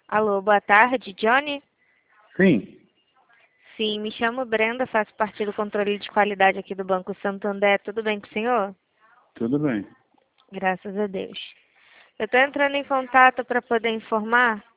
Alô, boa tarde, Johnny? Sim, Sim, me chamo Brenda, faço parte do controle de qualidade aqui do Banco Santander. Tudo bem com o senhor? tudo bem. Graças a Deus. Eu estou entrando em contato para poder informar